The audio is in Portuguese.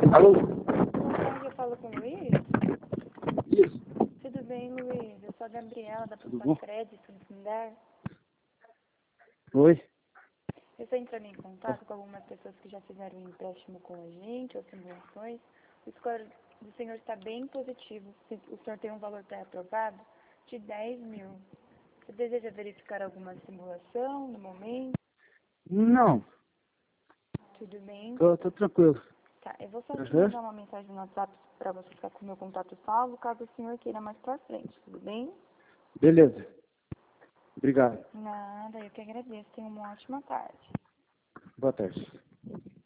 Alô? Boa tarde, eu falo com o Luiz. Isso. Tudo bem, Luiz? Eu sou a Gabriela, da Tudo bom? Poupa Crédito do Sindar. Oi? Eu estou entrando em contato com algumas pessoas que já fizeram um empréstimo com a gente, ou simulações. O score do senhor está bem positivo. O senhor tem um valor pré-aprovado de 10 mil. Você deseja verificar alguma simulação no momento? Não, Tudo bem? tô tranquilo. Tá, eu vou só te Aham. mandar uma mensagem no WhatsApp para você ficar com o meu contato salvo, caso o senhor queira mais pra frente, tudo bem? Beleza. Obrigado. Nada, eu que agradeço. Tenha uma ótima tarde. Boa tarde.